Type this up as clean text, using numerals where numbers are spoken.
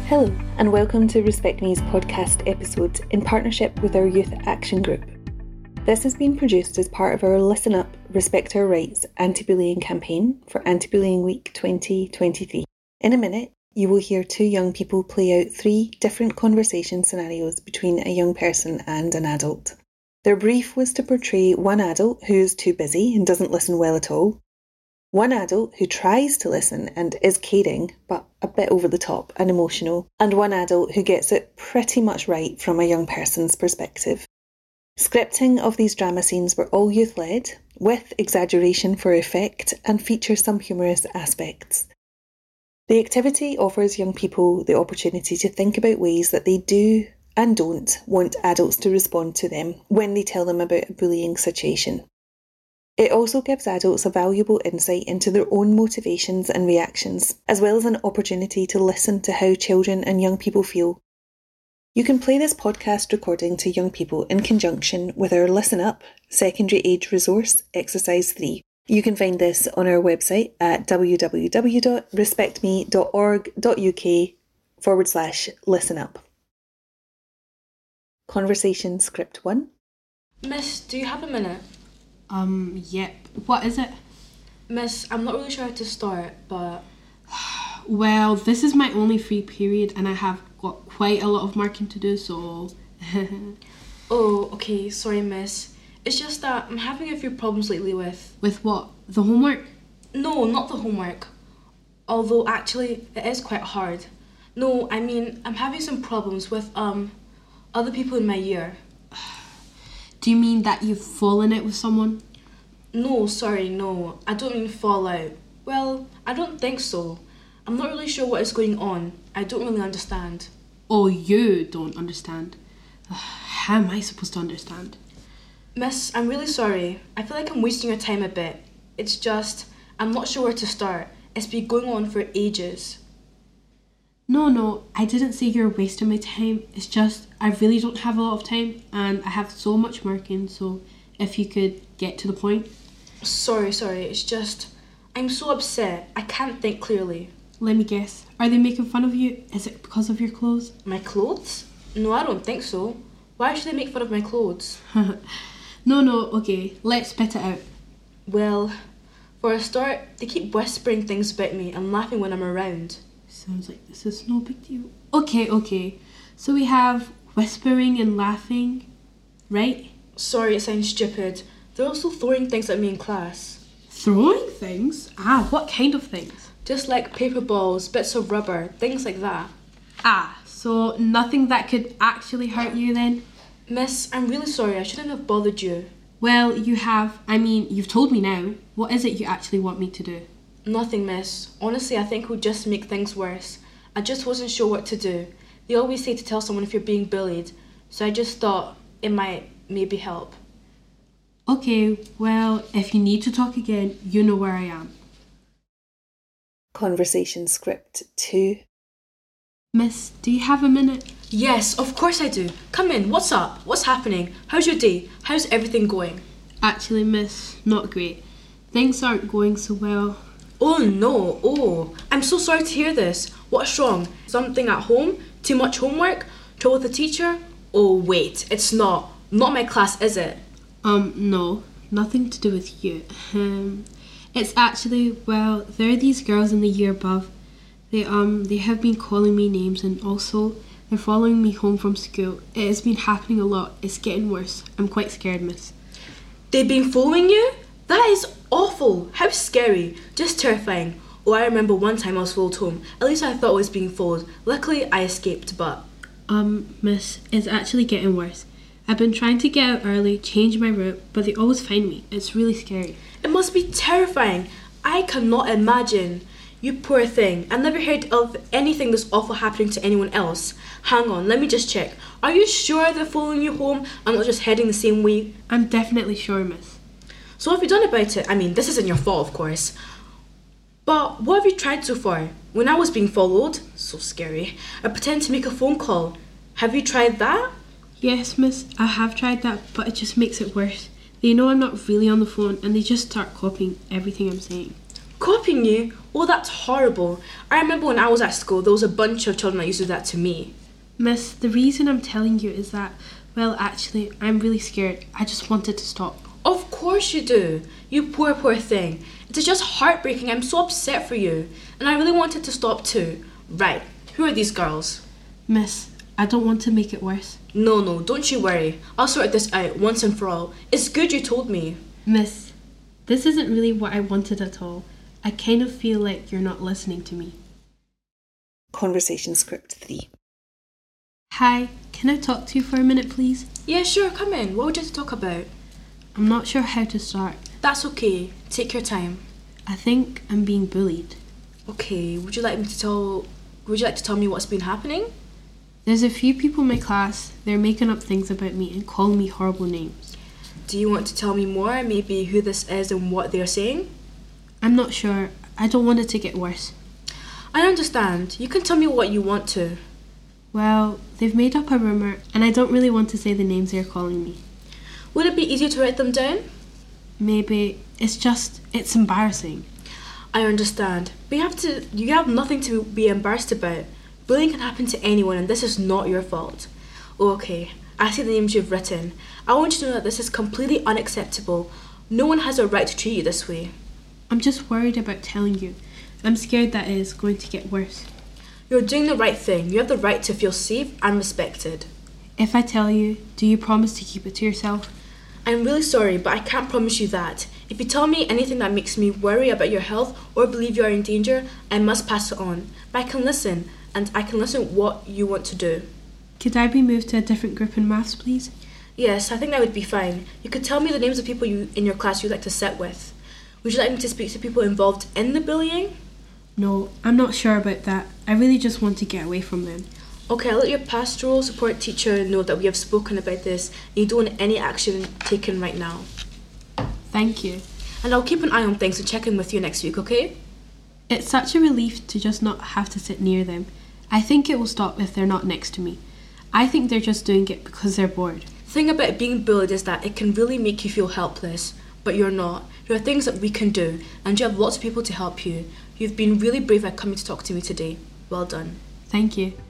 Hello, and welcome to Respect Me's podcast episode in partnership with our Youth Action Group. This has been produced as part of our Listen Up, Respect Our Rights anti-bullying campaign for Anti-Bullying Week 2023. In a minute, you will hear two young people play out three different conversation scenarios between a young person and an adult. Their brief was to portray one adult who is too busy and doesn't listen well at all, one adult who tries to listen and is caring, but a bit over the top and emotional, and one adult who gets it pretty much right from a young person's perspective. Scripting of these drama scenes were all youth-led, with exaggeration for effect, and feature some humorous aspects. The activity offers young people the opportunity to think about ways that they do and don't want adults to respond to them when they tell them about a bullying situation. It also gives adults a valuable insight into their own motivations and reactions, as well as an opportunity to listen to how children and young people feel. You can play this podcast recording to young people in conjunction with our Listen Up secondary age resource, Exercise 3. You can find this on our website at www.respectme.org.uk/listenup. Conversation Script 1. Miss, do you have a minute? Yep. What is it? Miss, I'm not really sure how to start, but... Well, this is my only free period and I have got quite a lot of marking to do, so... Oh, okay, sorry, miss. It's just that I'm having a few problems lately with... With what? The homework? No, not the homework. Although, actually, it is quite hard. No, I mean, I'm having some problems with, other people in my year. Do you mean that you've fallen out with someone? No, sorry, no. I don't mean fall out. Well, I don't think so. I'm not really sure what is going on. I don't really understand. Oh, you don't understand? How am I supposed to understand? Miss, I'm really sorry. I feel like I'm wasting your time a bit. It's just, I'm not sure where to start. It's been going on for ages. No, I didn't say you're wasting my time. It's just, I really don't have a lot of time and I have so much marking, so if you could get to the point. Sorry, it's just, I'm so upset. I can't think clearly. Let me guess. Are they making fun of you? Is it because of your clothes? My clothes? No, I don't think so. Why should they make fun of my clothes? No, okay, let's spit it out. Well, for a start, they keep whispering things about me and laughing when I'm around. Sounds like this is no big deal. Okay. So we have whispering and laughing, right? Sorry, it sounds stupid. They're also throwing things at me in class. Throwing things? What kind of things? Just like paper balls, bits of rubber, things like that. So nothing that could actually hurt you then? Miss, I'm really sorry. I shouldn't have bothered you. Well, you've told me now. What is it you actually want me to do? Nothing, miss. Honestly, I think it would just make things worse. I just wasn't sure what to do. They always say to tell someone if you're being bullied, so I just thought it might maybe help. Okay, well, if you need to talk again, you know where I am. Conversation Script 2. Miss, do you have a minute? Yes, of course I do. Come in, what's up? What's happening? How's your day? How's everything going? Actually, miss, not great. Things aren't going so well. Oh no, I'm so sorry to hear this. What's wrong? Something at home? Too much homework? Trouble with the teacher? Oh wait, it's not my class, is it? No, nothing to do with you. It's actually, well, there are these girls in the year above. They have been calling me names and also they're following me home from school. It has been happening a lot. It's getting worse. I'm quite scared, miss. They've been following you? That is awful. How scary. Just terrifying. Oh, I remember one time I was followed home. At least I thought I was being followed. Luckily, I escaped, but... Miss, it's actually getting worse. I've been trying to get out early, change my route, but they always find me. It's really scary. It must be terrifying. I cannot imagine. You poor thing. I've never heard of anything this awful happening to anyone else. Hang on, let me just check. Are you sure they're following you home and not just heading the same way? I'm definitely sure, miss. So what have you done about it? I mean, this isn't your fault, of course. But what have you tried so far? When I was being followed, so scary, I pretended to make a phone call. Have you tried that? Yes, miss, I have tried that, but it just makes it worse. They know I'm not really on the phone and they just start copying everything I'm saying. Copying you? Oh, that's horrible. I remember when I was at school, there was a bunch of children that used to do that to me. Miss, the reason I'm telling you is that, well, actually, I'm really scared. I just wanted to stop. Of course you do. You poor thing. It is just heartbreaking. I'm so upset for you. And I really wanted to stop too. Right. Who are these girls? Miss, I don't want to make it worse. No, don't you worry. I'll sort this out once and for all. It's good you told me. Miss, this isn't really what I wanted at all. I kind of feel like you're not listening to me. Conversation script 3. Hi, can I talk to you for a minute, please? Yeah, sure, come in. What would you like to talk about? I'm not sure how to start. That's okay. Take your time. I think I'm being bullied. Okay, would you like to tell me what's been happening? There's a few people in my class, they're making up things about me and calling me horrible names. Do you want to tell me more, maybe who this is and what they're saying? I'm not sure. I don't want it to get worse. I understand. You can tell me what you want to. Well, they've made up a rumour and I don't really want to say the names they're calling me. Would it be easier to write them down? Maybe. It's embarrassing. I understand. But you have nothing to be embarrassed about. Bullying can happen to anyone and this is not your fault. Okay, I see the names you've written. I want you to know that this is completely unacceptable. No one has a right to treat you this way. I'm just worried about telling you. I'm scared that it is going to get worse. You're doing the right thing. You have the right to feel safe and respected. If I tell you, do you promise to keep it to yourself? I'm really sorry, but I can't promise you that. If you tell me anything that makes me worry about your health or believe you are in danger, I must pass it on. But I can listen, and I can listen what you want to do. Could I be moved to a different group in maths, please? Yes, I think that would be fine. You could tell me the names of people in your class you'd like to sit with. Would you like me to speak to people involved in the bullying? No, I'm not sure about that. I really just want to get away from them. Okay, I'll let your pastoral support teacher know that we have spoken about this and you don't want any action taken right now. Thank you. And I'll keep an eye on things and check in with you next week, okay? It's such a relief to just not have to sit near them. I think it will stop if they're not next to me. I think they're just doing it because they're bored. The thing about being bullied is that it can really make you feel helpless, but you're not. There are things that we can do, and you have lots of people to help you. You've been really brave at coming to talk to me today. Well done. Thank you.